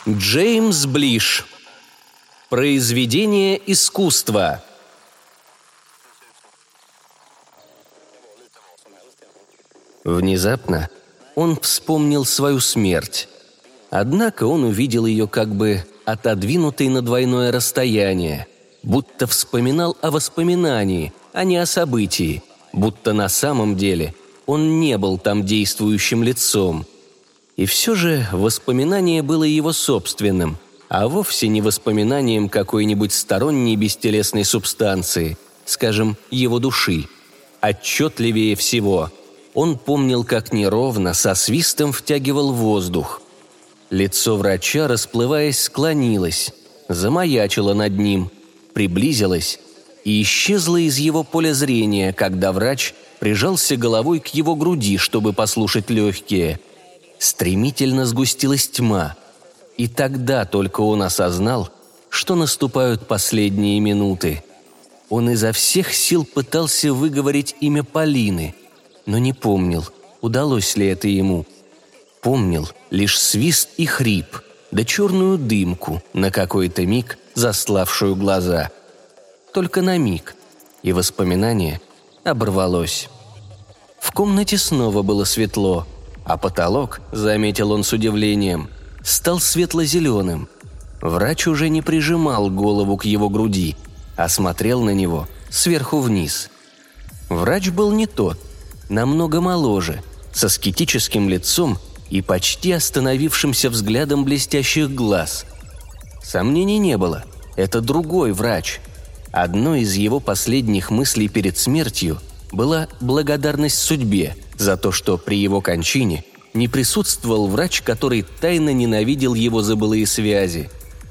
Джеймс Блиш. Произведение искусства. Внезапно он вспомнил свою смерть. Однако он увидел ее как бы отодвинутой на двойное расстояние, будто вспоминал о воспоминании, а не о событии, будто на самом деле он не был там действующим лицом. И все же воспоминание было его собственным, а вовсе не воспоминанием какой-нибудь сторонней бестелесной субстанции, скажем, его души. Отчетливее всего он помнил, как неровно, со свистом втягивал воздух. Лицо врача, расплываясь, склонилось, замаячило над ним, приблизилось и исчезло из его поля зрения, когда врач прижался головой к его груди, чтобы послушать легкие. Стремительно сгустилась тьма, и тогда только он осознал, что наступают последние минуты. Он изо всех сил пытался выговорить имя Полины, но не помнил, удалось ли это ему. Помнил лишь свист и хрип, да черную дымку, на какой-то миг заславшую глаза. Только на миг, и воспоминание оборвалось. В комнате снова было светло, а потолок, заметил он с удивлением, стал светло-зеленым. Врач уже не прижимал голову к его груди, а смотрел на него сверху вниз. Врач был не тот, намного моложе, с аскетическим лицом и почти остановившимся взглядом блестящих глаз. Сомнений не было, это другой врач. Одной из его последних мыслей перед смертью была благодарность судьбе за то, что при его кончине не присутствовал врач, который тайно ненавидел его за былые связи.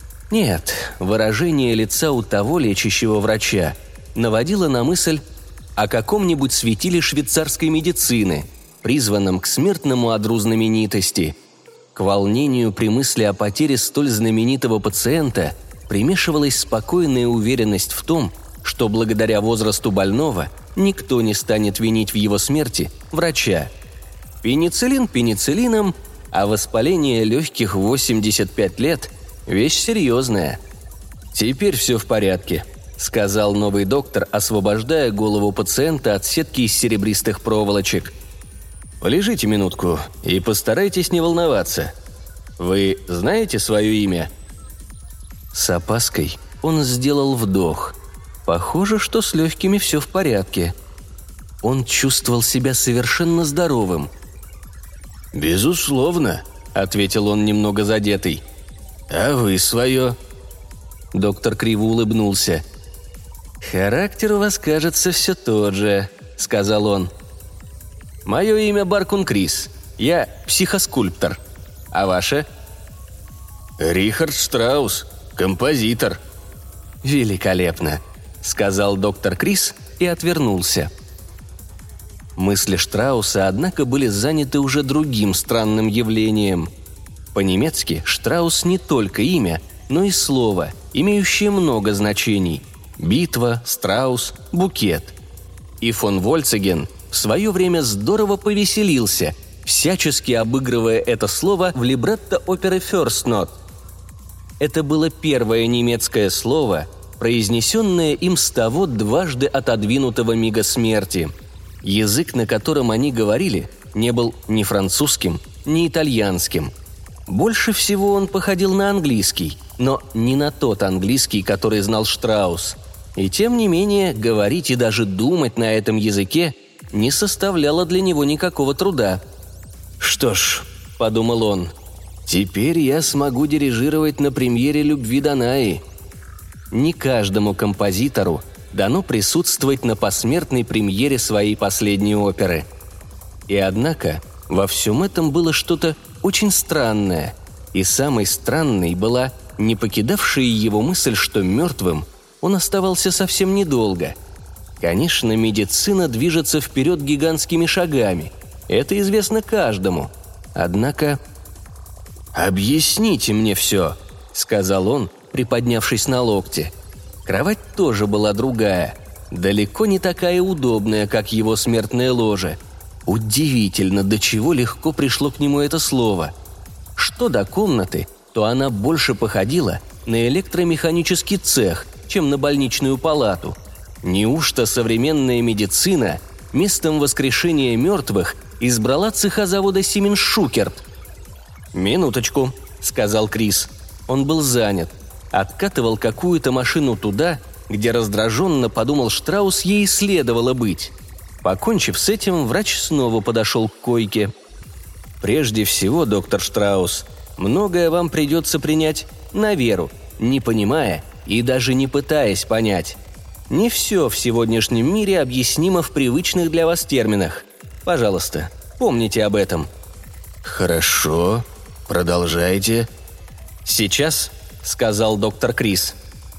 Нет, выражение лица у того лечащего врача наводило на мысль о каком-нибудь светиле швейцарской медицины, призванном к смертному одру знаменитости. К волнению при мысли о потере столь знаменитого пациента примешивалась спокойная уверенность в том, что благодаря возрасту больного никто не станет винить в его смерти врача. Пенициллин пенициллином, а воспаление легких в 85 лет – вещь серьезная. «Теперь все в порядке», – сказал новый доктор, освобождая голову пациента от сетки из серебристых проволочек. «Полежите минутку и постарайтесь не волноваться. Вы знаете свое имя?» С опаской он сделал вдох. Похоже, что с легкими все в порядке. Он чувствовал себя совершенно здоровым. «Безусловно», — ответил он немного задетый. «А вы свое?» Доктор криво улыбнулся. «Характер у вас, кажется, все тот же», — сказал он. «Мое имя Баркун Крис. Я психоскульптор. А ваше?» «Рихард Штраус, композитор». «Великолепно», — сказал доктор Крис и отвернулся. Мысли Штрауса, однако, были заняты уже другим странным явлением. По-немецки Штраус не только имя, но и слово, имеющее много значений – битва, страус, букет. И фон Вольцеген в свое время здорово повеселился, всячески обыгрывая это слово в либретто оперы «First Note». Это было первое немецкое слово, произнесенное им с того дважды отодвинутого мига смерти. Язык, на котором они говорили, не был ни французским, ни итальянским. Больше всего он походил на английский, но не на тот английский, который знал Штраус. И тем не менее, говорить и даже думать на этом языке не составляло для него никакого труда. «Что ж», — подумал он, — «теперь я смогу дирижировать на премьере «Любви Данаи». Не каждому композитору дано присутствовать на посмертной премьере своей последней оперы. И однако во всем этом было что-то очень странное, и самой странной была не покидавшая его мысль, что мертвым он оставался совсем недолго. Конечно, медицина движется вперед гигантскими шагами, это известно каждому. Однако... «Объясните мне все», — сказал он, приподнявшись на локте. Кровать тоже была другая, далеко не такая удобная, как его смертное ложе. Удивительно, до чего легко пришло к нему это слово. Что до комнаты, то она больше походила на электромеханический цех, чем на больничную палату. Неужто современная медицина местом воскрешения мертвых избрала цеха завода «Сименс Шукерт»? «Минуточку», — сказал Крис. Он был занят. Откатывал какую-то машину туда, где раздраженно подумал Штраус, ей следовало быть. Покончив с этим, врач снова подошел к койке. «Прежде всего, доктор Штраус, многое вам придется принять на веру, не понимая и даже не пытаясь понять. Не все в сегодняшнем мире объяснимо в привычных для вас терминах. Пожалуйста, помните об этом». «Хорошо, продолжайте». «Сейчас», — сказал доктор Крис,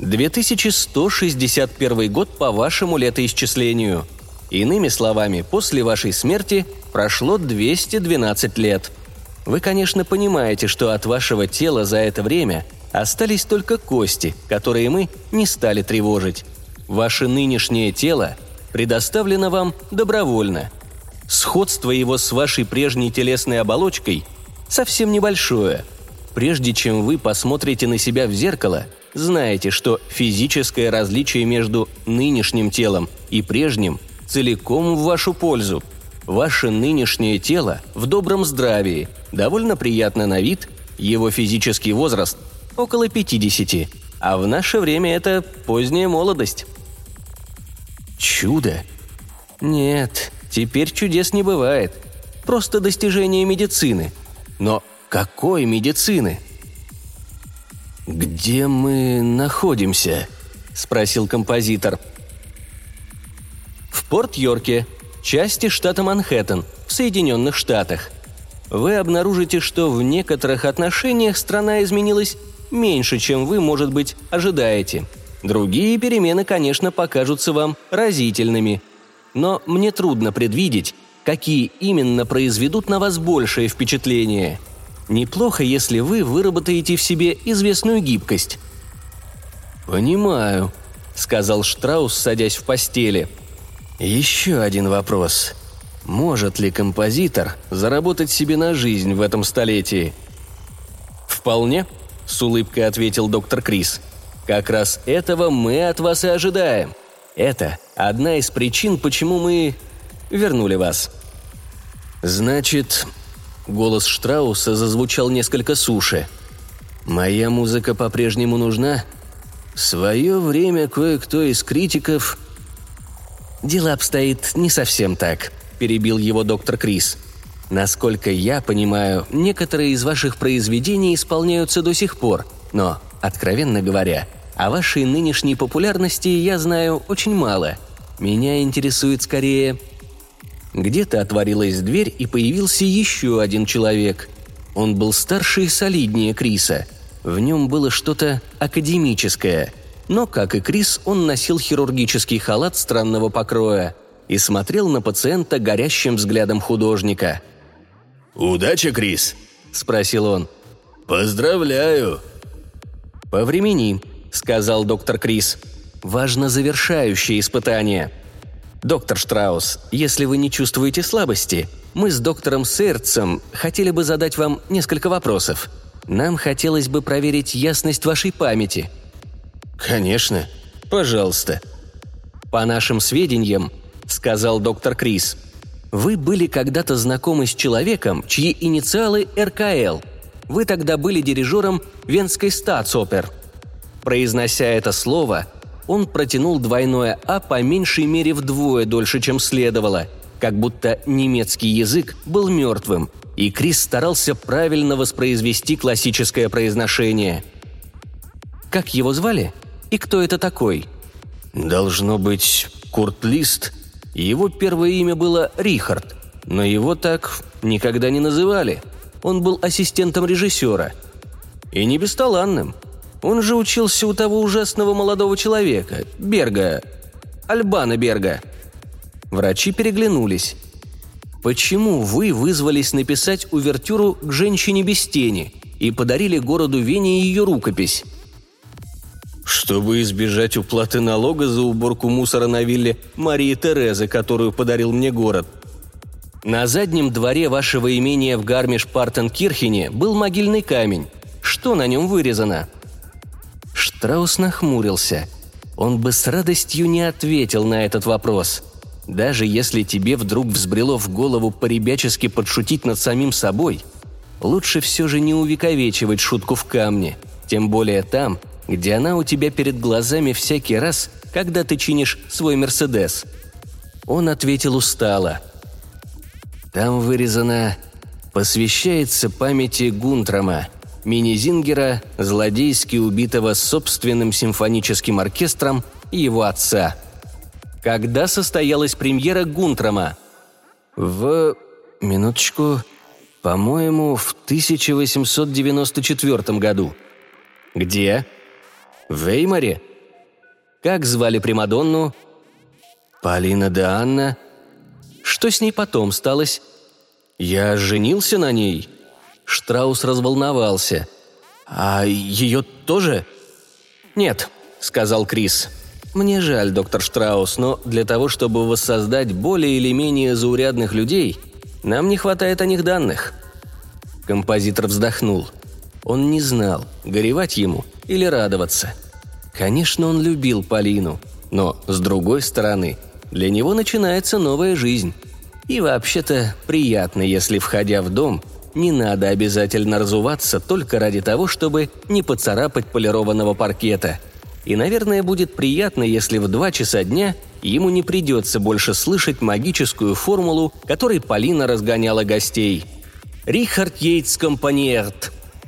2161 год по вашему летоисчислению. Иными словами, после вашей смерти прошло 212 лет. Вы, конечно, понимаете, что от вашего тела за это время остались только кости, которые мы не стали тревожить. Ваше нынешнее тело предоставлено вам добровольно. Сходство его с вашей прежней телесной оболочкой совсем небольшое. Прежде чем вы посмотрите на себя в зеркало, знаете, что физическое различие между нынешним телом и прежним целиком в вашу пользу. Ваше нынешнее тело в добром здравии, довольно приятно на вид, его физический возраст около 50, а в наше время это поздняя молодость». «Чудо?» «Нет, теперь чудес не бывает. Просто достижение медицины. Но какой медицины?» «Где мы находимся?» – спросил композитор. «В Порт-Йорке, части штата Манхэттен, в Соединенных Штатах. Вы обнаружите, что в некоторых отношениях страна изменилась меньше, чем вы, может быть, ожидаете. Другие перемены, конечно, покажутся вам разительными. Но мне трудно предвидеть, какие именно произведут на вас большее впечатление. Неплохо, если вы выработаете в себе известную гибкость». «Понимаю», — сказал Штраус, садясь в постели. «Еще один вопрос. Может ли композитор заработать себе на жизнь в этом столетии?» «Вполне», — с улыбкой ответил доктор Крис. «Как раз этого мы от вас и ожидаем. Это одна из причин, почему мы вернули вас». «Значит...» — голос Штрауса зазвучал несколько суше. «Моя музыка по-прежнему нужна? В свое время кое-кто из критиков...» «Дело обстоит не совсем так», – перебил его доктор Крис. «Насколько я понимаю, некоторые из ваших произведений исполняются до сих пор, но, откровенно говоря, о вашей нынешней популярности я знаю очень мало. Меня интересует скорее...» Где-то отворилась дверь, и появился еще один человек. Он был старше и солиднее Криса. В нем было что-то академическое. Но, как и Крис, он носил хирургический халат странного покроя и смотрел на пациента горящим взглядом художника. «Удачи, Крис?» – спросил он. «Поздравляю!» «Повремени», – сказал доктор Крис. «Важно завершающее испытание. Доктор Штраус, если вы не чувствуете слабости, мы с доктором Сейртсом хотели бы задать вам несколько вопросов. Нам хотелось бы проверить ясность вашей памяти». «Конечно. Пожалуйста». «По нашим сведениям, — сказал доктор Крис, — вы были когда-то знакомы с человеком, чьи инициалы РКЛ. Вы тогда были дирижером Венской статсопер». Произнося это слово, он протянул двойное «а» по меньшей мере вдвое дольше, чем следовало, как будто немецкий язык был мертвым, и Крис старался правильно воспроизвести классическое произношение. «Как его звали? И кто это такой?» «Должно быть, Курт Лист. Его первое имя было Рихард, но его так никогда не называли. Он был ассистентом режиссера. И не бесталанным. Он же учился у того ужасного молодого человека, Берга, Альбана Берга». Врачи переглянулись. «Почему вы вызвались написать увертюру к «Женщине без тени» и подарили городу Вене ее рукопись?» «Чтобы избежать уплаты налога за уборку мусора на вилле Марии Терезы, которую подарил мне город». «На заднем дворе вашего имения в Гармиш-Партенкирхене был могильный камень. Что на нем вырезано?» Штраус нахмурился. Он бы с радостью не ответил на этот вопрос. Даже если тебе вдруг взбрело в голову поребячески подшутить над самим собой, лучше все же не увековечивать шутку в камне, тем более там, где она у тебя перед глазами всякий раз, когда ты чинишь свой «Мерседес». Он ответил устало. Там вырезано «Посвящается памяти Гунтрама, Минезингера, злодейски убитого собственным симфоническим оркестром его отца». Когда состоялась премьера Гунтрама? Минуточку, по-моему, в 1894 году. Где? В Веймаре. Как звали примадонну? Полина де Анна. Что с ней потом сталось? Я женился на ней. Штраус разволновался. А ее тоже? Нет, сказал Крис. Мне жаль, доктор Штраус, но для того, чтобы воссоздать более или менее заурядных людей, нам не хватает о них данных. Композитор вздохнул. Он не знал, горевать ему или радоваться. Конечно, он любил Полину, но, с другой стороны, для него начинается новая жизнь. И вообще-то приятно, если, входя в дом, не надо обязательно разуваться только ради того, чтобы не поцарапать полированного паркета. И, наверное, будет приятно, если в 2 часа дня ему не придется больше слышать магическую формулу, которой Полина разгоняла гостей. «Рихард Йейтс компаниерт».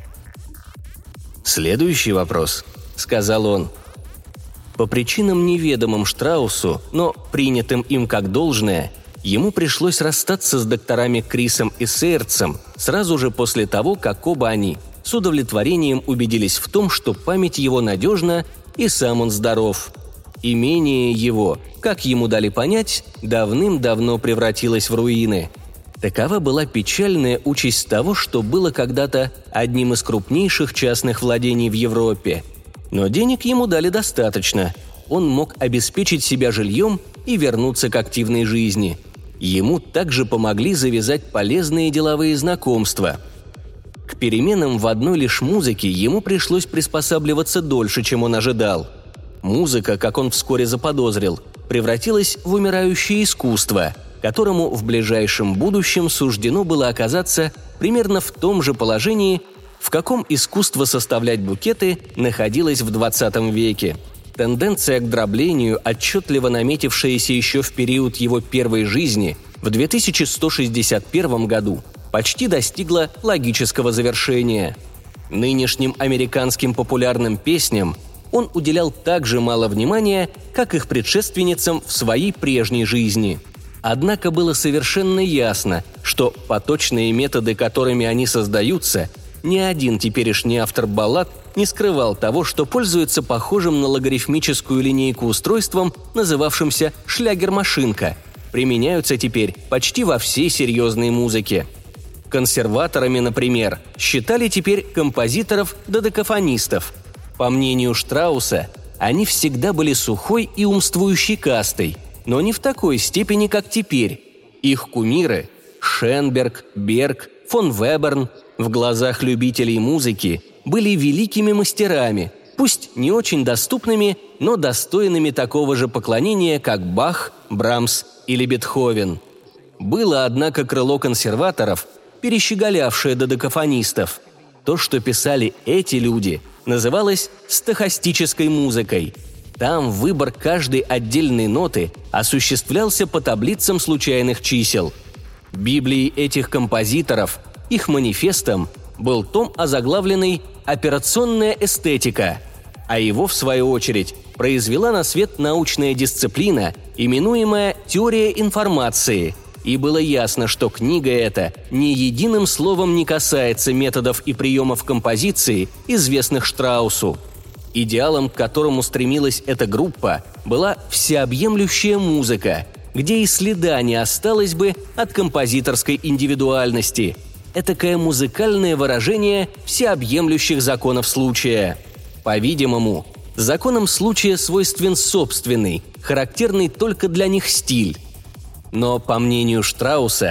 «Следующий вопрос», — сказал он. По причинам, неведомым Штраусу, но принятым им как должное, ему пришлось расстаться с докторами Крисом и Сейртсом сразу же после того, как оба они с удовлетворением убедились в том, что память его надежна и сам он здоров. Имение его, как ему дали понять, давным-давно превратилось в руины. Такова была печальная участь того, что было когда-то одним из крупнейших частных владений в Европе. Но денег ему дали достаточно. Он мог обеспечить себя жильем и вернуться к активной жизни. Ему также помогли завязать полезные деловые знакомства. К переменам в одной лишь музыке ему пришлось приспосабливаться дольше, чем он ожидал. Музыка, как он вскоре заподозрил, превратилась в умирающее искусство, которому в ближайшем будущем суждено было оказаться примерно в том же положении, в каком искусство составлять букеты находилось в 20 веке. Тенденция к дроблению, отчетливо наметившаяся еще в период его первой жизни, в 2161 году, почти достигла логического завершения. Нынешним американским популярным песням он уделял так же мало внимания, как их предшественницам в своей прежней жизни. Однако было совершенно ясно, что поточные методы, которыми они создаются, ни один теперешний автор баллад не скрывал того, что пользуется похожим на логарифмическую линейку устройством, называвшимся «шлягер-машинка», применяются теперь почти во всей серьезной музыке. Консерваторами, например, считали теперь композиторов-додекафонистов. По мнению Штрауса, они всегда были сухой и умствующей кастой, но не в такой степени, как теперь. Их кумиры – Шенберг, Берг, фон Веберн – в глазах любителей музыки были великими мастерами, пусть не очень доступными, но достойными такого же поклонения, как Бах, Брамс или Бетховен. Было, однако, крыло консерваторов, перещеголявшее додекафонистов. То, что писали эти люди, называлось стохастической музыкой. Там выбор каждой отдельной ноты осуществлялся по таблицам случайных чисел. Библией этих композиторов, их манифестом, был том, озаглавленный «Операционная эстетика», а его, в свою очередь, произвела на свет научная дисциплина, именуемая «Теория информации», и было ясно, что книга эта ни единым словом не касается методов и приемов композиции, известных Штраусу. Идеалом, к которому стремилась эта группа, была всеобъемлющая музыка, где и следа не осталось бы от композиторской индивидуальности. Этакое музыкальное выражение всеобъемлющих законов случая. По-видимому, законам случая свойствен собственный, характерный только для них стиль. Но, по мнению Штрауса,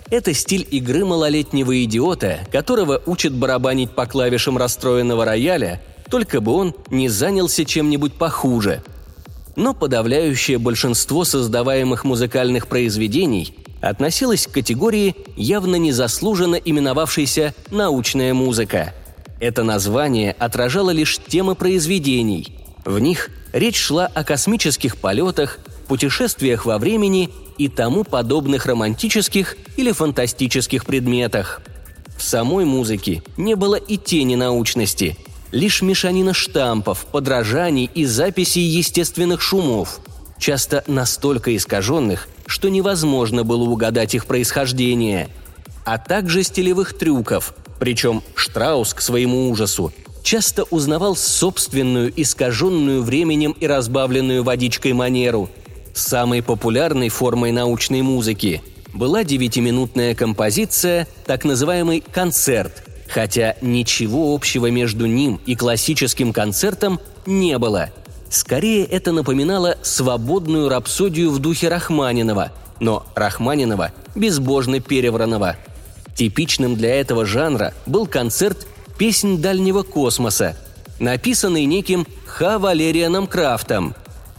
Это стиль игры малолетнего идиота, которого учат барабанить по клавишам расстроенного рояля, только бы он не занялся чем-нибудь похуже. Но подавляющее большинство создаваемых музыкальных произведений относилось к категории, явно незаслуженно именовавшейся «научная музыка». Это название отражало лишь темы произведений. В них речь шла о космических полетах, путешествиях во времени и тому подобных романтических или фантастических предметах. В самой музыке не было и тени научности, лишь мешанина штампов, подражаний и записей естественных шумов, часто настолько искаженных, что невозможно было угадать их происхождение, а также стилевых трюков, причем Штраус, к своему ужасу, часто узнавал собственную искаженную временем и разбавленную водичкой манеру. Самой популярной формой научной музыки была 9-минутная композиция, так называемый «концерт», хотя ничего общего между ним и классическим концертом не было. Скорее, это напоминало свободную рапсодию в духе Рахманинова, но Рахманинова безбожно перевранного. Типичным для этого жанра был концерт «Песнь дальнего космоса», написанный неким Х. Валерианом Крафтом.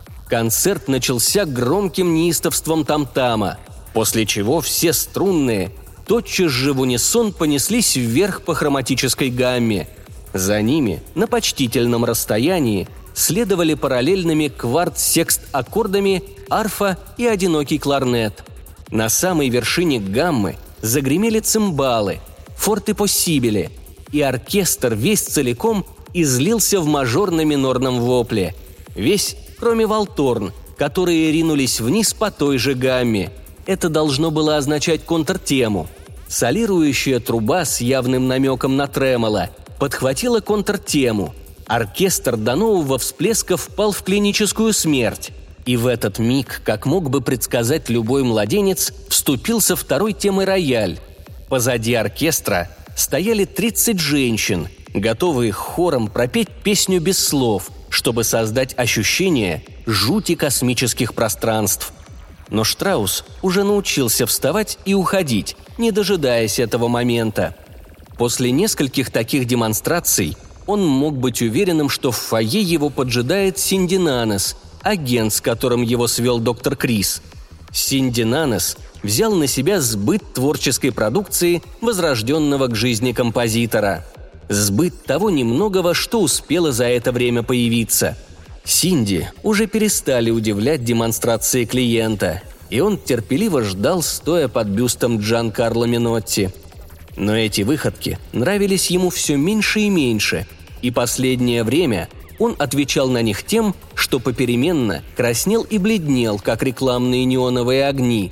Концерт начался громким неистовством там-тама, после чего все струнные тотчас же в унисон понеслись вверх по хроматической гамме. За ними, на почтительном расстоянии, следовали параллельными кварт-секст-аккордами арфа и одинокий кларнет. На самой вершине гаммы загремели цимбалы, форте-поссибели, и оркестр весь целиком излился в мажорно-минорном вопле. Весь, кроме валторн, которые ринулись вниз по той же гамме. Это должно было означать контртему. Солирующая труба с явным намеком на тремоло подхватила контртему. Оркестр до нового всплеска впал в клиническую смерть. И в этот миг, как мог бы предсказать любой младенец, вступился второй темой рояль. Позади оркестра стояли 30 женщин, готовые хором пропеть песню без слов, чтобы создать ощущение жути космических пространств. Но Штраус уже научился вставать и уходить, не дожидаясь этого момента. После нескольких таких демонстраций он мог быть уверенным, что в фойе его поджидает Синди Нанес, агент, с которым его свел доктор Крис. Синди Нанес взял на себя сбыт творческой продукции возрожденного к жизни композитора. Сбыт того немногого, что успело за это время появиться. Синди уже перестали удивлять демонстрации клиента, и он терпеливо ждал, стоя под бюстом Джанкарло Минотти. Но эти выходки нравились ему все меньше и меньше, и последнее время он отвечал на них тем, что попеременно краснел и бледнел, как рекламные неоновые огни.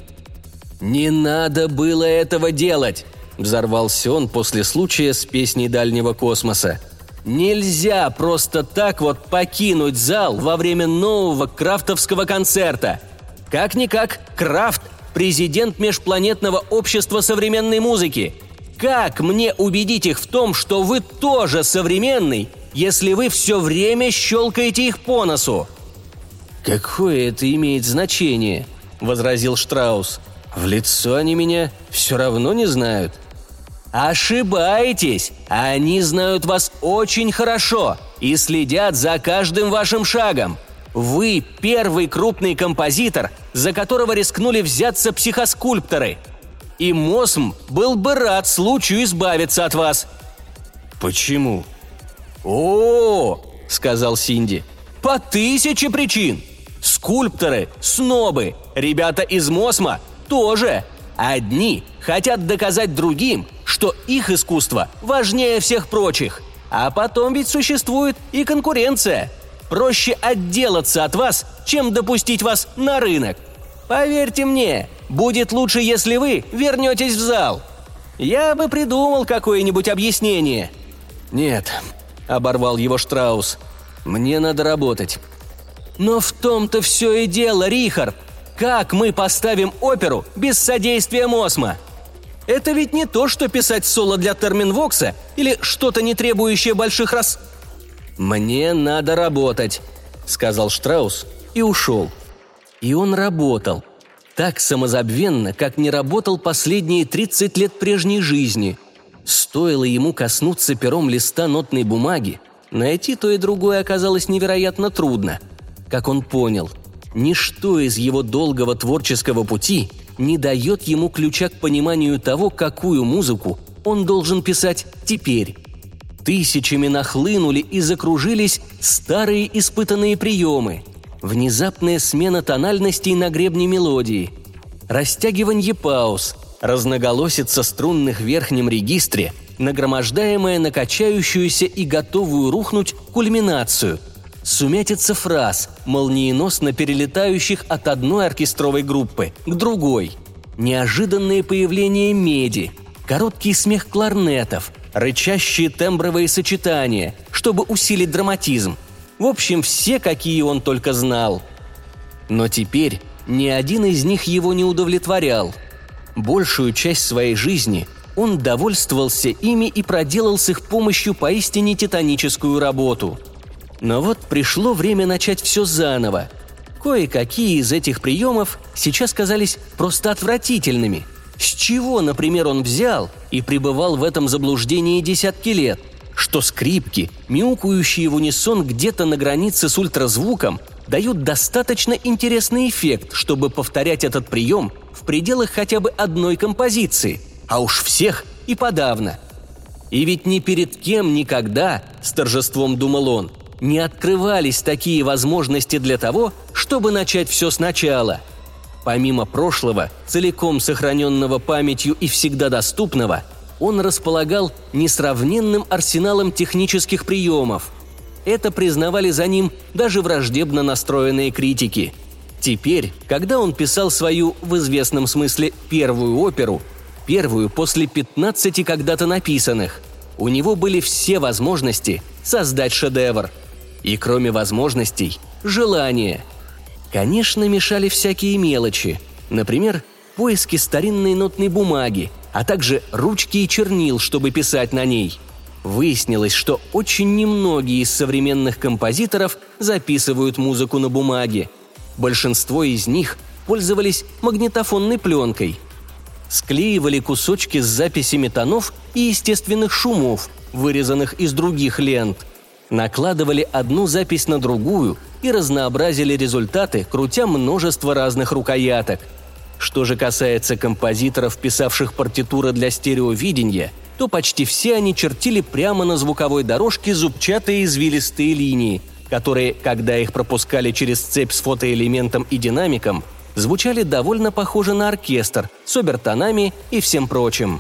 «Не надо было этого делать!» – взорвался он после случая с песней дальнего космоса. «Нельзя просто так вот покинуть зал во время нового крафтовского концерта! Как-никак, Крафт – президент Межпланетного общества современной музыки! Как мне убедить их в том, что вы тоже современный, если вы все время щелкаете их по носу?» «Какое это имеет значение?» – возразил Штраус. «В лицо они меня все равно не знают». «Ошибаетесь! Они знают вас очень хорошо и следят за каждым вашим шагом. Вы первый крупный композитор, за которого рискнули взяться психоскульпторы. И Мосм был бы рад случаю избавиться от вас». «Почему?» «О, — сказал Синди, — по 1000 причин. Скульпторы, снобы, ребята из Мосма тоже. Одни хотят доказать другим, что их искусство важнее всех прочих. А потом ведь существует и конкуренция. Проще отделаться от вас, чем допустить вас на рынок. Поверьте мне, будет лучше, если вы вернетесь в зал. Я бы придумал какое-нибудь объяснение». «Нет», — оборвал его Штраус, — «мне надо работать». «Но в том-то все и дело, Рихард. Как мы поставим оперу без содействия Мосма? Это ведь не то, что писать соло для Терминвокса или что-то, не требующее больших «Мне надо работать», — сказал Штраус и ушел. И он работал. Так самозабвенно, как не работал последние 30 лет прежней жизни. Стоило ему коснуться пером листа нотной бумаги, найти то и другое оказалось невероятно трудно. Как он понял, ничто из его долгого творческого пути не дает ему ключа к пониманию того, какую музыку он должен писать теперь. Тысячами нахлынули и закружились старые испытанные приемы. Внезапная смена тональностей на гребне мелодии, растягивание пауз, разноголосица струнных в верхнем регистре, нагромождаемая на качающуюся и готовую рухнуть кульминацию, сумятица фраз, молниеносно перелетающих от одной оркестровой группы к другой, неожиданное появление меди, короткий смех кларнетов, рычащие тембровые сочетания, чтобы усилить драматизм. В общем, все, какие он только знал. Но теперь ни один из них его не удовлетворял. Большую часть своей жизни он довольствовался ими и проделал с их помощью поистине титаническую работу. Но вот пришло время начать все заново. Кое-какие из этих приемов сейчас казались просто отвратительными. С чего, например, он взял и пребывал в этом заблуждении десятки лет? Что скрипки, мяукающие в унисон где-то на границе с ультразвуком, дают достаточно интересный эффект, чтобы повторять этот прием в пределах хотя бы одной композиции, а уж всех и подавно. И ведь ни перед кем никогда, с торжеством думал он, не открывались такие возможности для того, чтобы начать все сначала. Помимо прошлого, целиком сохраненного памятью и всегда доступного, он располагал несравненным арсеналом технических приемов. Это признавали за ним даже враждебно настроенные критики. Теперь, когда он писал свою, в известном смысле, первую оперу, первую после 15 когда-то написанных, у него были все возможности создать шедевр. И кроме возможностей – желание. Конечно, мешали всякие мелочи. Например, поиски старинной нотной бумаги, а также ручки и чернил, чтобы писать на ней. Выяснилось, что очень немногие из современных композиторов записывают музыку на бумаге. Большинство из них пользовались магнитофонной пленкой. Склеивали кусочки с записями тонов и естественных шумов, вырезанных из других лент. Накладывали одну запись на другую и разнообразили результаты, крутя множество разных рукояток. Что же касается композиторов, писавших партитуры для стереовидения, то почти все они чертили прямо на звуковой дорожке зубчатые извилистые линии, которые, когда их пропускали через цепь с фотоэлементом и динамиком, звучали довольно похоже на оркестр с обертонами и всем прочим.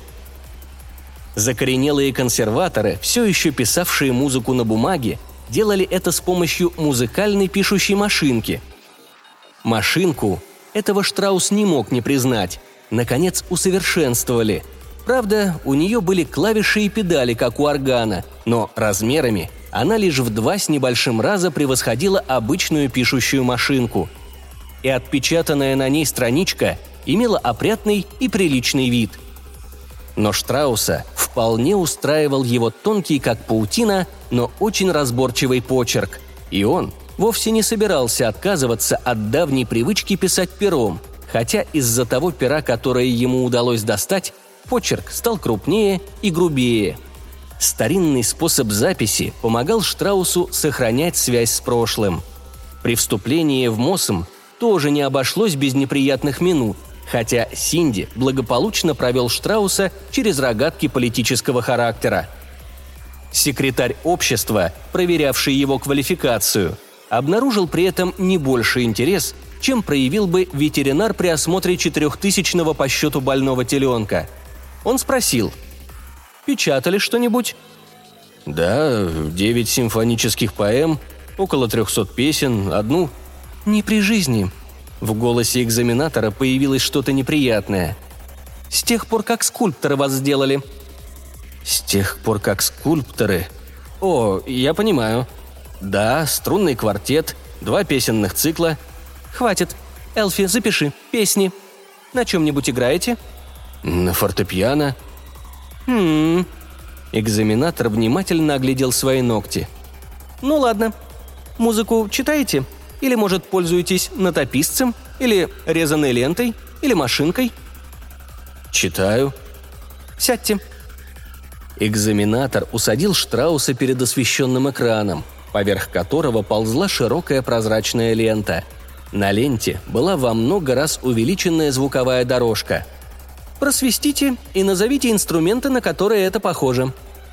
Закоренелые консерваторы, все еще писавшие музыку на бумаге, делали это с помощью музыкальной пишущей машинки. Машинку этого Штраус не мог не признать. Наконец усовершенствовали. Правда, у нее были клавиши и педали, как у органа, но размерами она лишь в 2 с небольшим раза превосходила обычную пишущую машинку. И отпечатанная на ней страничка имела опрятный и приличный вид. Но Штрауса вполне устраивал его тонкий, как паутина, но очень разборчивый почерк, и он вовсе не собирался отказываться от давней привычки писать пером, хотя из-за того пера, которое ему удалось достать, почерк стал крупнее и грубее. Старинный способ записи помогал Штраусу сохранять связь с прошлым. При вступлении в МОСМ тоже не обошлось без неприятных минут, хотя Синди благополучно провел Штрауса через рогатки политического характера. Секретарь общества, проверявший его квалификацию, обнаружил при этом не больший интерес, чем проявил бы ветеринар при осмотре 4000-го по счету больного теленка. Он спросил: «Печатали что-нибудь?» «Да, 9 симфонических поэм, около 300 песен, одну...» «Не при жизни». В голосе экзаменатора появилось что-то неприятное. «С тех пор, как скульпторы вас сделали». «С тех пор, как скульпторы...» «О, я понимаю. Да, струнный квартет, 2 песенных цикла». «Хватит. Элфи, запиши. Песни. На чем-нибудь играете?» «На фортепиано». Экзаменатор внимательно оглядел свои ногти. «Ну ладно. Музыку читаете? Или, может, пользуетесь нотописцем? Или резаной лентой?» Или машинкой?» «Читаю». «Сядьте». Экзаменатор усадил Штрауса перед освещенным экраном, поверх которого ползла широкая прозрачная лента. На ленте была во много раз увеличенная звуковая дорожка. «Просвистите и назовите инструменты, на которые это похоже».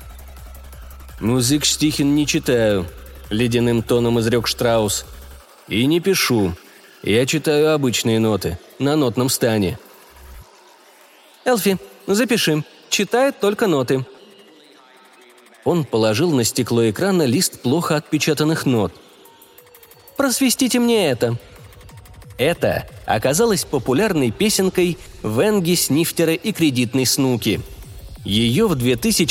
«Музикштихен не читаю», — ледяным тоном изрек Штраус. «И не пишу. Я читаю обычные ноты, на нотном стане». «Элфи, запиши. Читает только ноты». Он положил на стекло экрана лист плохо отпечатанных нот. «Просвистите мне это». Это оказалось популярной песенкой Венги, Снифтера и Кредитной Снуки. Ее в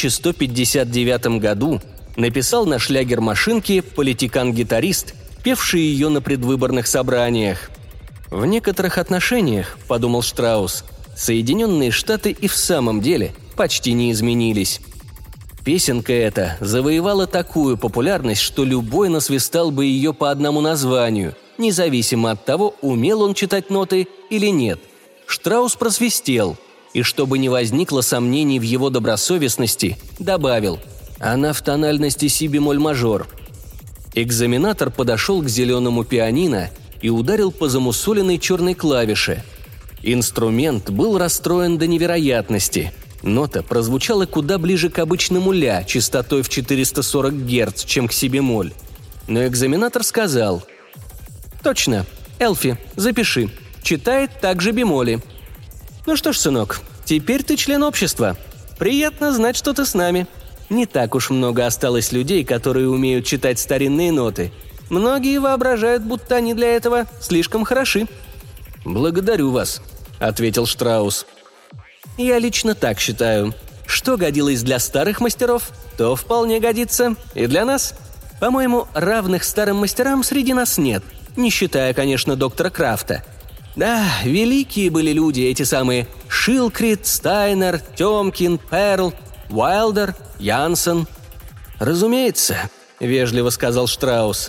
2159 году написал на шлягер-машинке политикан-гитарист, певший ее на предвыборных собраниях. «В некоторых отношениях, — подумал Штраус, — Соединенные Штаты и в самом деле почти не изменились». Песенка эта завоевала такую популярность, что любой насвистал бы ее по одному названию, независимо от того, умел он читать ноты или нет. Штраус просвистел, и чтобы не возникло сомнений в его добросовестности, добавил: «Она в тональности си-бемоль-мажор». Экзаменатор подошел к зеленому пианино и ударил по замусоленной черной клавише. Инструмент был расстроен до невероятности. Нота прозвучала куда ближе к обычному ля частотой в 440 Гц, чем к си-бемоль. Но экзаменатор сказал: «Точно. Элфи, запиши. Читает также бемоли». «Ну что ж, сынок, теперь ты член общества. Приятно знать, что ты с нами. Не так уж много осталось людей, которые умеют читать старинные ноты. Многие воображают, будто они для этого слишком хороши». «Благодарю вас», — ответил Штраус. «Я лично так считаю. Что годилось для старых мастеров, то вполне годится и для нас. По-моему, равных старым мастерам среди нас нет, не считая, конечно, доктора Крафта. Да, великие были люди, эти самые Шилкрит, Стайнер, Тёмкин, Перл, Уайлдер, Янсен». «Разумеется», — вежливо сказал Штраус.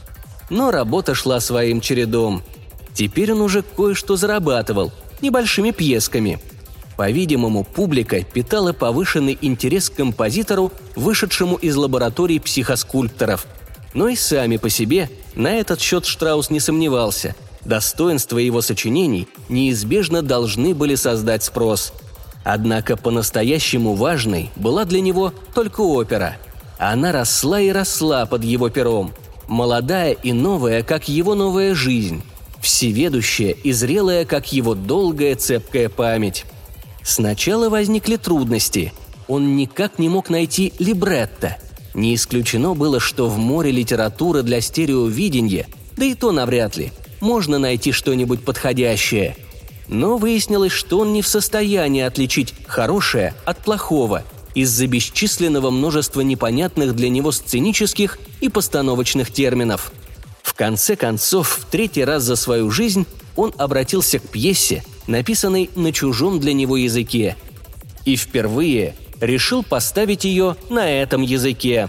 Но работа шла своим чередом. Теперь он уже кое-что зарабатывал, небольшими пьесками. По-видимому, публика питала повышенный интерес к композитору, вышедшему из лабораторий психоскульпторов. Но и сами по себе на этот счет Штраус не сомневался. Достоинства его сочинений неизбежно должны были создать спрос. Однако по-настоящему важной была для него только опера. Она росла и росла под его пером. Молодая и новая, как его новая жизнь. Всеведущая и зрелая, как его долгая цепкая память. Сначала возникли трудности. Он никак не мог найти либретто. Не исключено было, что в море литературы для стереовидения, да и то навряд ли, можно найти что-нибудь подходящее. Но выяснилось, что он не в состоянии отличить хорошее от плохого из-за бесчисленного множества непонятных для него сценических и постановочных терминов. В конце концов, в третий раз за свою жизнь он обратился к пьесе, написанной на чужом для него языке, и впервые решил поставить ее на этом языке.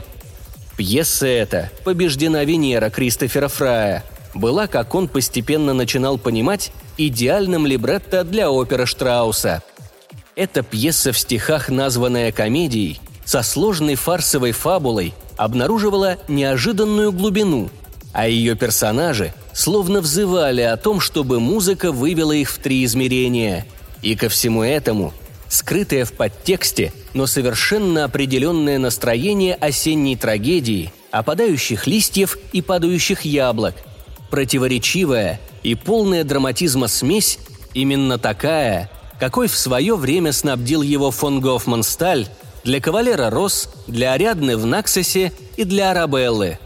Пьеса эта «Побеждена Венера» Кристофера Фрая была, как он постепенно начинал понимать, идеальным либретто для оперы Штрауса. Эта пьеса в стихах, названная комедией, со сложной фарсовой фабулой, обнаруживала неожиданную глубину, а ее персонажи словно взывали о том, чтобы музыка вывела их в три измерения. И ко всему этому скрытое в подтексте, но совершенно определенное настроение осенней трагедии, опадающих листьев и падающих яблок, противоречивая и полная драматизма смесь, именно такая, какой в свое время снабдил его фон Гофмансталь для кавалера Росс, для Ариадны в Наксосе и для Арабеллы.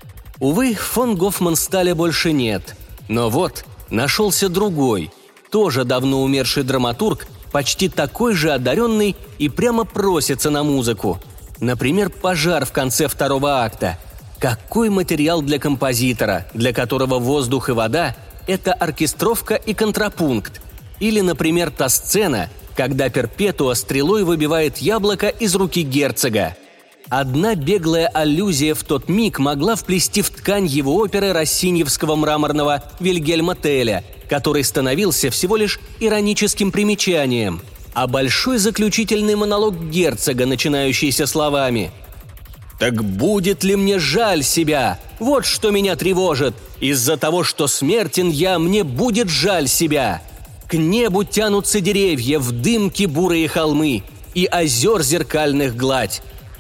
Увы, фон Гофмансталя больше нет. Но вот нашелся другой, тоже давно умерший драматург, почти такой же одаренный и прямо просится на музыку. Например, «Пожар» в конце второго акта. Какой материал для композитора, для которого воздух и вода – это оркестровка и контрапункт. Или, например, та сцена, когда Перпетуа стрелой выбивает яблоко из руки герцога. Одна беглая аллюзия в тот миг могла вплести в ткань его оперы рассиньевского мраморного Вильгельма Теля который становился всего лишь ироническим примечанием, а большой заключительный монолог герцога, начинающийся словами: «Так будет ли мне жаль себя? Вот что меня тревожит. Из-за того, что смертен я, мне будет жаль себя. К небу тянутся деревья, в дымке бурые холмы и озер зеркальных гладь».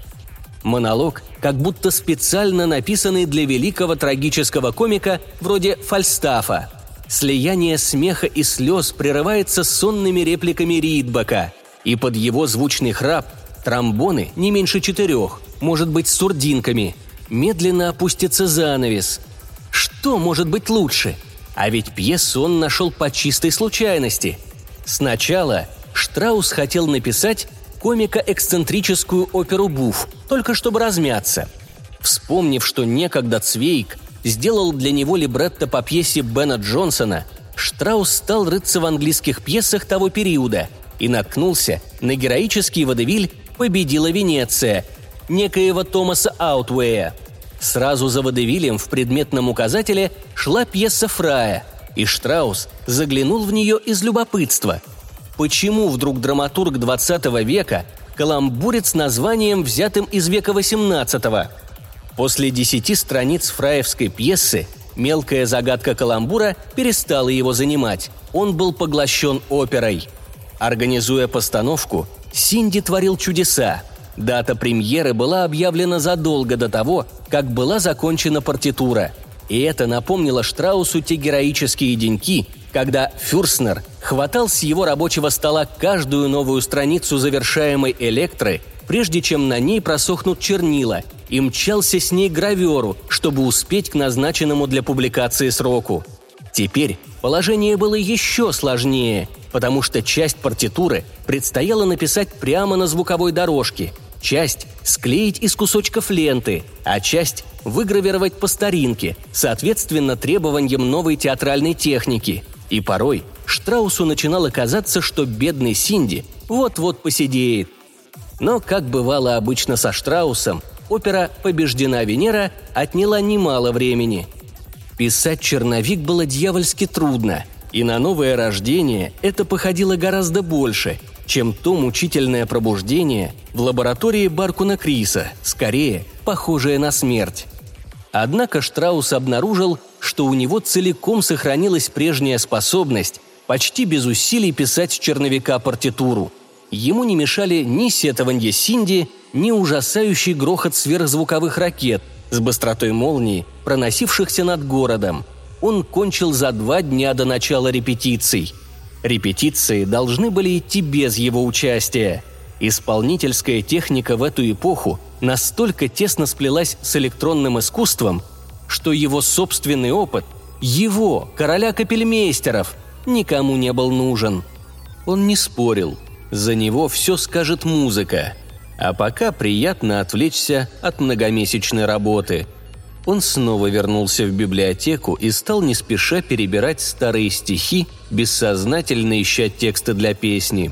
Монолог, как будто специально написанный для великого трагического комика вроде Фальстафа. Слияние смеха и слез прерывается сонными репликами Ридбака, и под его звучный храп тромбоны, не меньше 4, может быть, с сурдинками, медленно опустится занавес. Что может быть лучше? А ведь пьесу он нашел по чистой случайности. Сначала Штраус хотел написать комико-эксцентрическую оперу «Буф», только чтобы размяться. Вспомнив, что некогда Цвейг сделал для него либретто по пьесе Бена Джонсона, Штраус стал рыться в английских пьесах того периода и наткнулся на героический водевиль «Победила Венеция» некоего Томаса Аутвея. Сразу за водевилем в предметном указателе шла пьеса Фрая, и Штраус заглянул в нее из любопытства. Почему вдруг драматург XX века каламбурит с названием, взятым из века XVIII? После 10 страниц фраевской пьесы мелкая загадка каламбура перестала его занимать. Он был поглощен оперой. Организуя постановку, Синди творил чудеса. Дата премьеры была объявлена задолго до того, как была закончена партитура. И это напомнило Штраусу те героические деньки, когда Фюрстнер хватал с его рабочего стола каждую новую страницу завершаемой «Электры», прежде чем на ней просохнут чернила, и мчался с ней к граверу, чтобы успеть к назначенному для публикации сроку. Теперь положение было еще сложнее, потому что часть партитуры предстояло написать прямо на звуковой дорожке, часть склеить из кусочков ленты, а часть выгравировать по старинке, соответственно требованиям новой театральной техники. И порой Штраусу начинало казаться, что бедный Синди вот-вот посидеет. Но, как бывало обычно со Штраусом, опера «Побеждена Венера» отняла немало времени. Писать черновик было дьявольски трудно, и на новое рождение это походило гораздо больше, чем то мучительное пробуждение в лаборатории Баркуна Криса, скорее похожее на смерть. Однако Штраус обнаружил, что у него целиком сохранилась прежняя способность почти без усилий писать с черновика партитуру. Ему не мешали ни сетованье Синди, ни ужасающий грохот сверхзвуковых ракет с быстротой молнии, проносившихся над городом. Он кончил за 2 дня до начала репетиций. Репетиции должны были идти без его участия. Исполнительская техника в эту эпоху настолько тесно сплелась с электронным искусством, что его собственный опыт, его, короля капельмейстеров, никому не был нужен. Он не спорил. За него все скажет музыка. А пока приятно отвлечься от многомесячной работы. Он снова вернулся в библиотеку и стал не спеша перебирать старые стихи, бессознательно ища тексты для песни.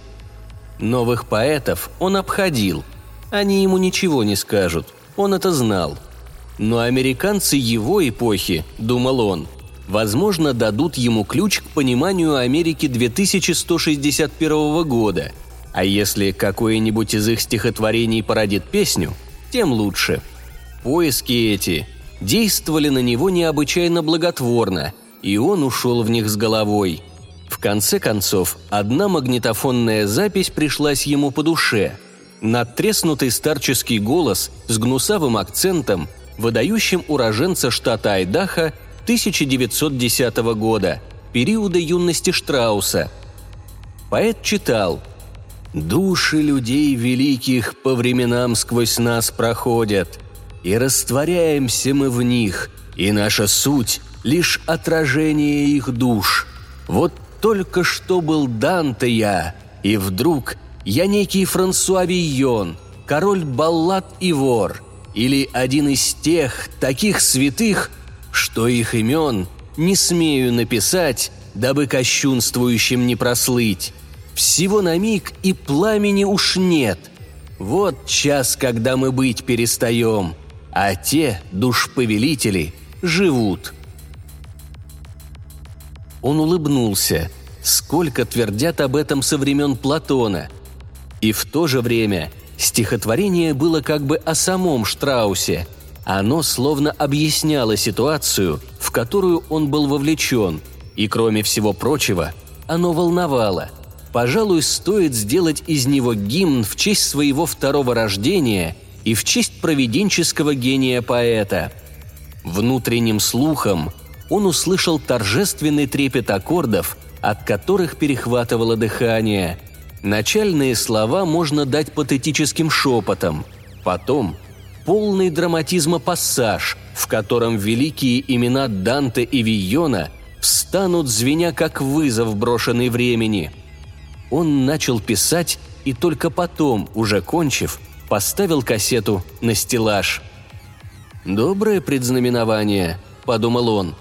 Новых поэтов он обходил. Они ему ничего не скажут, он это знал. Но американцы его эпохи, думал он, возможно, дадут ему ключ к пониманию Америки 2161 года. А если какое-нибудь из их стихотворений породит песню, тем лучше. Поиски эти действовали на него необычайно благотворно, и он ушел в них с головой. В конце концов, одна магнитофонная запись пришлась ему по душе. Надтреснутый старческий голос с гнусавым акцентом, выдающим уроженца штата Айдахо 1910 года, периода юности Штрауса. Поэт читал: «Души людей великих по временам сквозь нас проходят, и растворяемся мы в них, и наша суть — лишь отражение их душ. Вот только что был Данте я, и вдруг я некий Франсуа Вийон, король баллад и вор, или один из тех таких святых, что их имен не смею написать, дабы кощунствующим не прослыть. Всего на миг и пламени уж нет. Вот час, когда мы быть перестаем, а те, душповелители, живут». Он улыбнулся. Сколько твердят об этом со времен Платона. И в то же время стихотворение было как бы о самом Штраусе. Оно словно объясняло ситуацию, в которую он был вовлечен, и, кроме всего прочего, оно волновало. Пожалуй, стоит сделать из него гимн в честь своего второго рождения и в честь провиденческого гения поэта. Внутренним слухом он услышал торжественный трепет аккордов, от которых перехватывало дыхание. Начальные слова можно дать патетическим шепотом. Потом полный драматизма пассаж, в котором великие имена Данте и Вийона встанут, звеня как вызов, брошенный времени. Он начал писать и только потом, уже кончив, поставил кассету на стеллаж. «Доброе предзнаменование», – подумал он.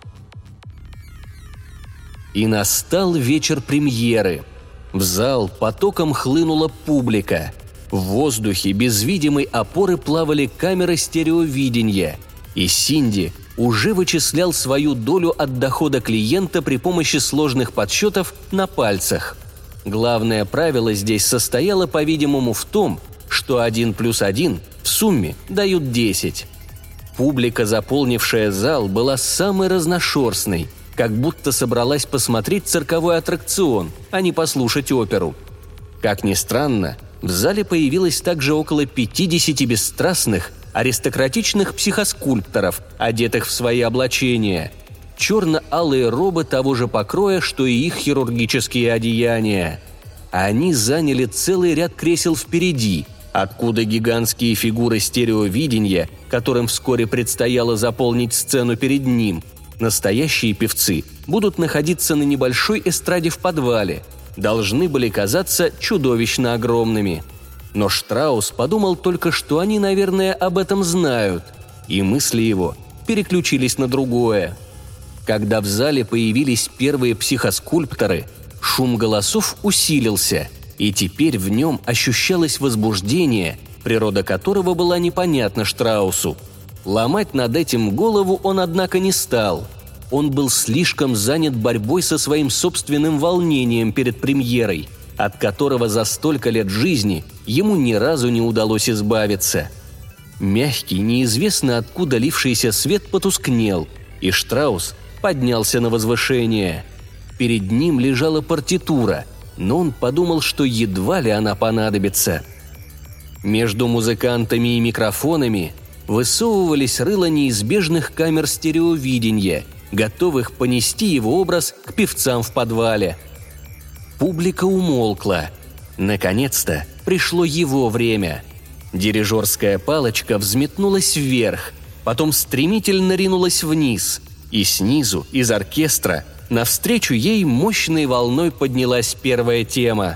И настал вечер премьеры. В зал потоком хлынула публика. В воздухе без видимой опоры плавали камеры стереовидения, и Синди уже вычислял свою долю от дохода клиента при помощи сложных подсчетов на пальцах. Главное правило здесь состояло, по-видимому, в том, что 1 + 1 в сумме дают 10. Публика, заполнившая зал, была самой разношерстной, как будто собралась посмотреть цирковой аттракцион, а не послушать оперу. Как ни странно, в зале появилось также около 50 бесстрастных, аристократичных психоскульпторов, одетых в свои облачения. Черно-алые робы того же покроя, что и их хирургические одеяния. Они заняли целый ряд кресел впереди, откуда гигантские фигуры стереовидения, которым вскоре предстояло заполнить сцену перед ним, настоящие певцы, будут находиться на небольшой эстраде в подвале, должны были казаться чудовищно огромными. Но Штраус подумал только, что они, наверное, об этом знают, и мысли его переключились на другое. Когда в зале появились первые психоскульпторы, шум голосов усилился, и теперь в нем ощущалось возбуждение, природа которого была непонятна Штраусу. Ломать над этим голову он, однако, не стал. Он был слишком занят борьбой со своим собственным волнением перед премьерой, от которого за столько лет жизни ему ни разу не удалось избавиться. Мягкий, неизвестно откуда лившийся свет потускнел, и Штраус поднялся на возвышение. Перед ним лежала партитура, но он подумал, что едва ли она понадобится. Между музыкантами и микрофонами высовывались рыла неизбежных камер стереовидения, готовых понести его образ к певцам в подвале. Публика умолкла. Наконец-то пришло его время. Дирижерская палочка взметнулась вверх, потом стремительно ринулась вниз, и снизу, из оркестра, навстречу ей мощной волной поднялась первая тема.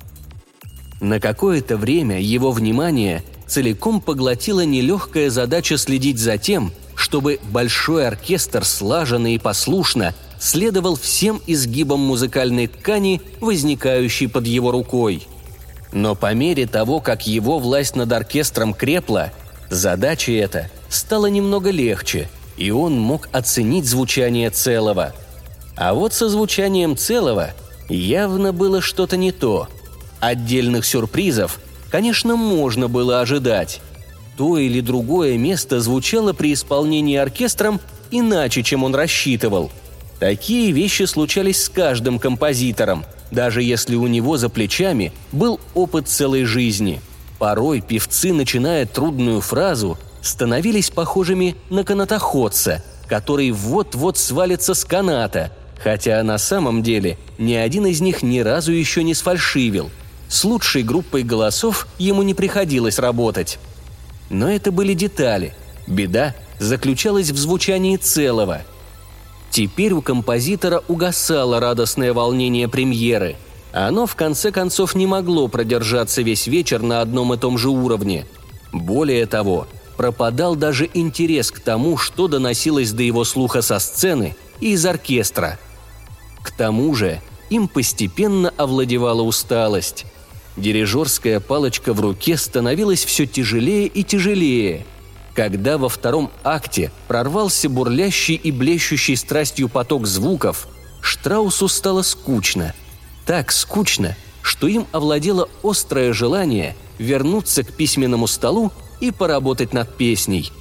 На какое-то время его внимание целиком поглотила нелегкая задача следить за тем, чтобы большой оркестр слаженно и послушно следовал всем изгибам музыкальной ткани, возникающей под его рукой. Но по мере того, как его власть над оркестром крепла, задача эта стала немного легче, и он мог оценить звучание целого. А вот со звучанием целого явно было что-то не то. Отдельных сюрпризов, конечно, можно было ожидать. То или другое место звучало при исполнении оркестром иначе, чем он рассчитывал. Такие вещи случались с каждым композитором, даже если у него за плечами был опыт целой жизни. Порой певцы, начиная трудную фразу, становились похожими на канатоходца, который вот-вот свалится с каната, хотя на самом деле ни один из них ни разу еще не сфальшивил. С лучшей группой голосов ему не приходилось работать. Но это были детали. Беда заключалась в звучании целого. Теперь у композитора угасало радостное волнение премьеры. Оно, в конце концов, не могло продержаться весь вечер на одном и том же уровне. Более того, пропадал даже интерес к тому, что доносилось до его слуха со сцены и из оркестра. К тому же им постепенно овладевала усталость. Дирижерская палочка в руке становилась все тяжелее и тяжелее. Когда во втором акте прорвался бурлящий и блещущий страстью поток звуков, Штраусу стало скучно. Так скучно, что им овладело острое желание вернуться к письменному столу и поработать над песней.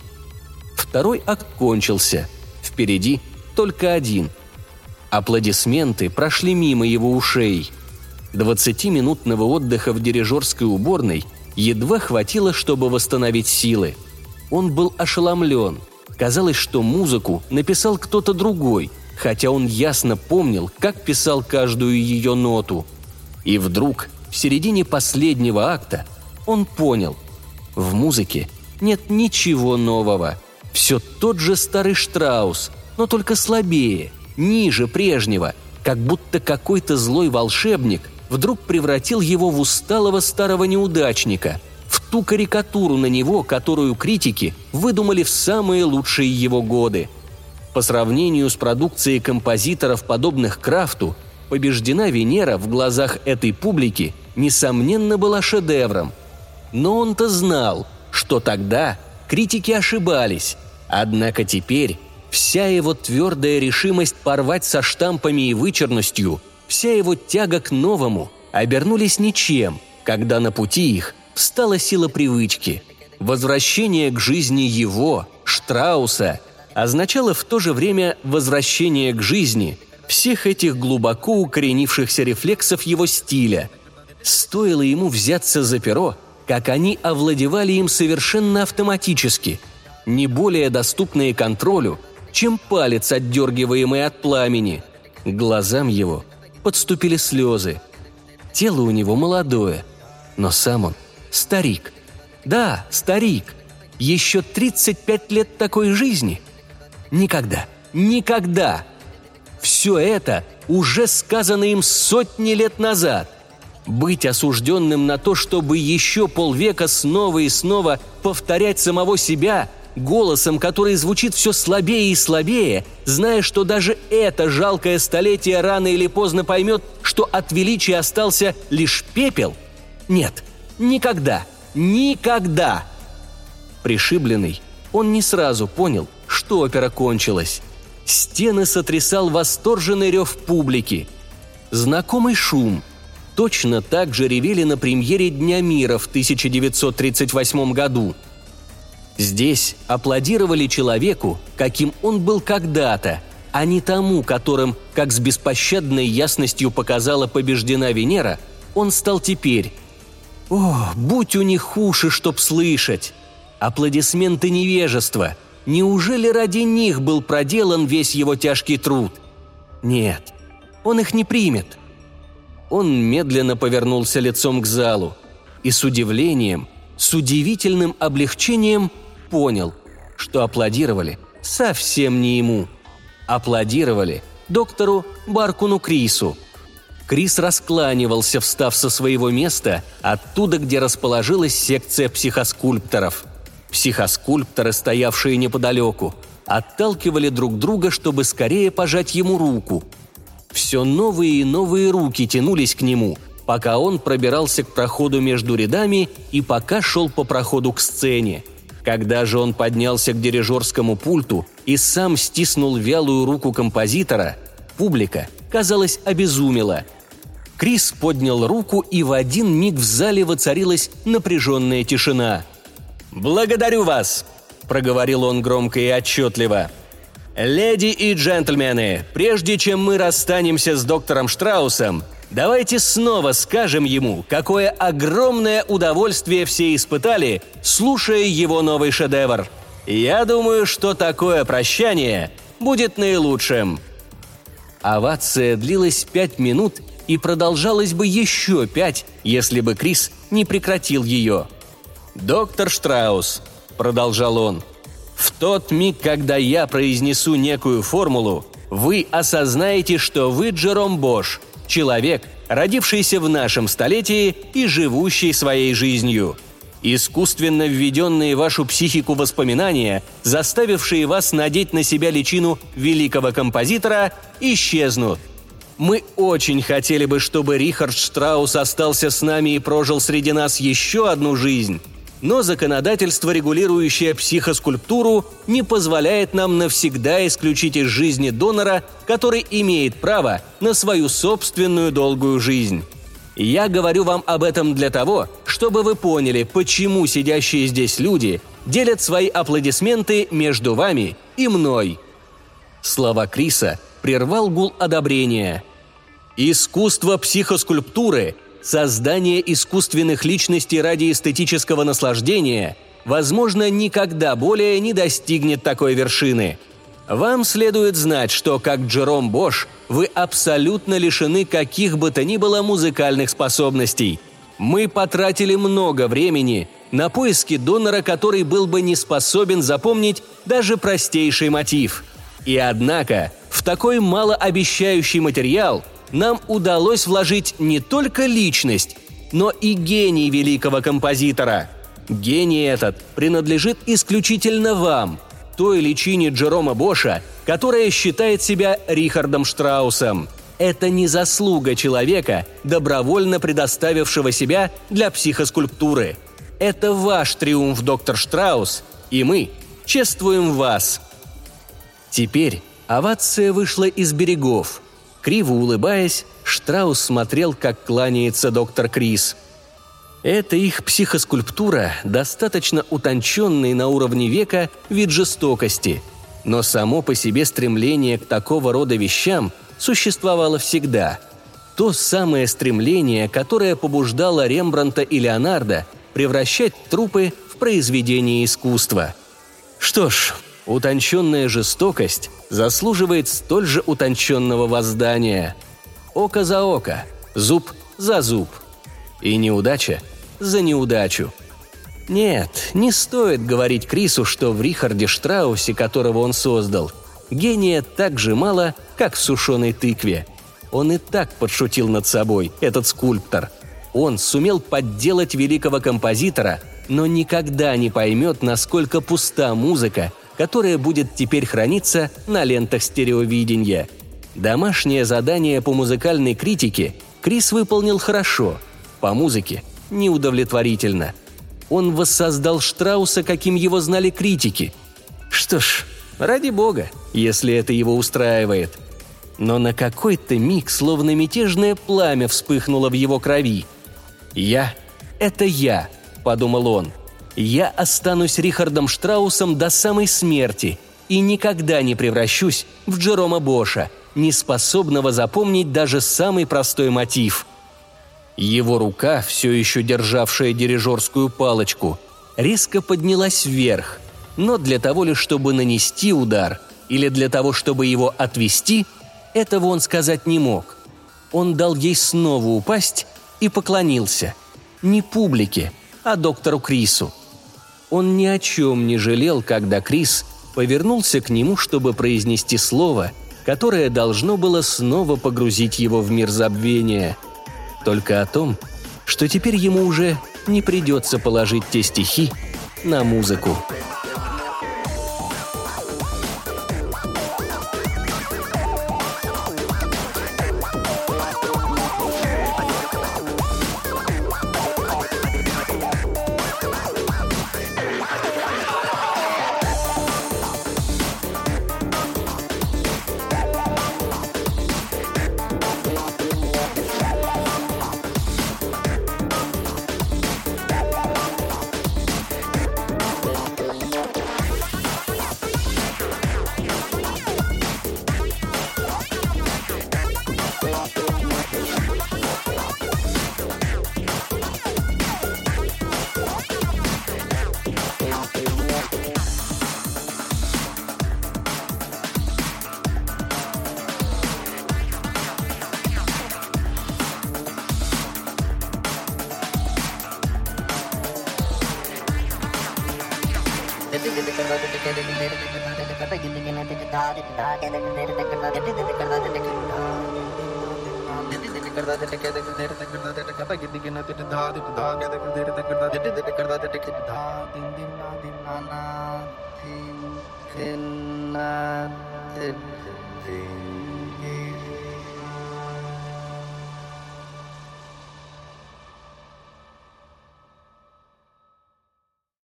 Второй акт кончился. Впереди только один. Аплодисменты прошли мимо его ушей. 20-минутного отдыха в дирижерской уборной едва хватило, чтобы восстановить силы. Он был ошеломлен. Казалось, что музыку написал кто-то другой, хотя он ясно помнил, как писал каждую ее ноту. И вдруг, в середине последнего акта, он понял – в музыке нет ничего нового. Все тот же старый Штраус, но только слабее, ниже прежнего, как будто какой-то злой волшебник вдруг превратил его в усталого старого неудачника, в ту карикатуру на него, которую критики выдумали в самые лучшие его годы. По сравнению с продукцией композиторов, подобных Крафту, «Побеждена Венера» в глазах этой публики, несомненно, была шедевром. Но он-то знал, что тогда критики ошибались, однако теперь вся его твердая решимость порвать со штампами и вычурностью, вся его тяга к новому обернулись ничем, когда на пути их встала сила привычки. Возвращение к жизни его, Штрауса, означало в то же время возвращение к жизни всех этих глубоко укоренившихся рефлексов его стиля. Стоило ему взяться за перо, как они овладевали им совершенно автоматически, не более доступные контролю, чем палец, отдергиваемый от пламени. К глазам его подступили слезы. Тело у него молодое, но сам он старик. Да, старик. Еще 35 лет такой жизни? Никогда, никогда. Все это уже сказано им сотни лет назад. Быть осужденным на то, чтобы еще полвека снова и снова повторять самого себя голосом, который звучит все слабее и слабее, зная, что даже это жалкое столетие рано или поздно поймет, что от величия остался лишь пепел? Нет, никогда, никогда. Пришибленный, он не сразу понял, что опера кончилась. Стены сотрясал восторженный рев публики. Знакомый шум. Точно так же ревели на премьере «Дня мира» в 1938 году. Здесь аплодировали человеку, каким он был когда-то, а не тому, которым, как с беспощадной ясностью показала «Побеждена Венера», он стал теперь. О, будь у них уши, чтоб слышать! Аплодисменты невежества. Неужели ради них был проделан весь его тяжкий труд? Нет, он их не примет. Он медленно повернулся лицом к залу и с удивлением, с удивительным облегчением понял, что аплодировали совсем не ему. Аплодировали доктору Баркуну Крису. Крис раскланивался, встав со своего места оттуда, где расположилась секция психоскульпторов. Психоскульпторы, стоявшие неподалеку, отталкивали друг друга, чтобы скорее пожать ему руку. Все новые и новые руки тянулись к нему, пока он пробирался к проходу между рядами и пока шел по проходу к сцене. Когда же он поднялся к дирижерскому пульту и сам стиснул вялую руку композитора, публика, казалось, обезумела. Крис поднял руку, и в один миг в зале воцарилась напряженная тишина. «Благодарю вас!» – проговорил он громко и отчетливо. «Леди и джентльмены, прежде чем мы расстанемся с доктором Штраусом, давайте снова скажем ему, какое огромное удовольствие все испытали, слушая его новый шедевр. Я думаю, что такое прощание будет наилучшим». Овация длилась 5 минут и продолжалась бы еще 5, если бы Крис не прекратил ее. «Доктор Штраус», – продолжал он, – «в тот миг, когда я произнесу некую формулу, вы осознаете, что вы Джером Бош, человек, родившийся в нашем столетии и живущий своей жизнью. Искусственно введенные в вашу психику воспоминания, заставившие вас надеть на себя личину великого композитора, исчезнут. Мы очень хотели бы, чтобы Рихард Штраус остался с нами и прожил среди нас еще одну жизнь. Но законодательство, регулирующее психоскульптуру, не позволяет нам навсегда исключить из жизни донора, который имеет право на свою собственную долгую жизнь. Я говорю вам об этом для того, чтобы вы поняли, почему сидящие здесь люди делят свои аплодисменты между вами и мной». Слова Криса прервал гул одобрения. «Искусство психоскульптуры, создание искусственных личностей ради эстетического наслаждения, возможно, никогда более не достигнет такой вершины. Вам следует знать, что, как Джером Бош, вы абсолютно лишены каких бы то ни было музыкальных способностей. Мы потратили много времени на поиски донора, который был бы не способен запомнить даже простейший мотив. И однако в такой малообещающий материал нам удалось вложить не только личность, но и гений великого композитора. Гений этот принадлежит исключительно вам, той личине Джерома Боша, которая считает себя Рихардом Штраусом. Это не заслуга человека, добровольно предоставившего себя для психоскульптуры. Это ваш триумф, доктор Штраус, и мы чествуем вас». Теперь овация вышла из берегов. Криво улыбаясь, Штраус смотрел, как кланяется доктор Крис. Эта их психоскульптура достаточно утонченный на уровне века вид жестокости, но само по себе стремление к такого рода вещам существовало всегда. То самое стремление, которое побуждало Рембрандта и Леонардо превращать трупы в произведение искусства. Что ж, утонченная жестокость заслуживает столь же утонченного воздания. Око за око, зуб за зуб. И неудача за неудачу. Нет, не стоит говорить Крису, что в Рихарде Штраусе, которого он создал, гения так же мало, как в сушеной тыкве. Он и так подшутил над собой, этот скульптор. Он сумел подделать великого композитора, но никогда не поймет, насколько пуста музыка, которая будет теперь храниться на лентах стереовидения. Домашнее задание по музыкальной критике Крис выполнил хорошо, по музыке неудовлетворительно. Он воссоздал Штрауса, каким его знали критики. Что ж, ради бога, если это его устраивает. Но на какой-то миг словно мятежное пламя вспыхнуло в его крови. «Я – это я», – подумал он. «Я останусь Рихардом Штраусом до самой смерти и никогда не превращусь в Джерома Боша, не способного запомнить даже самый простой мотив». Его рука, все еще державшая дирижерскую палочку, резко поднялась вверх, но для того лишь, чтобы нанести удар, или для того, чтобы его отвести, этого он сказать не мог. Он дал ей снова упасть и поклонился. Не публике, а доктору Крису. Он ни о чем не жалел, когда Крис повернулся к нему, чтобы произнести слово, которое должно было снова погрузить его в мир забвения. Только о том, что теперь ему уже не придется положить те стихи на музыку.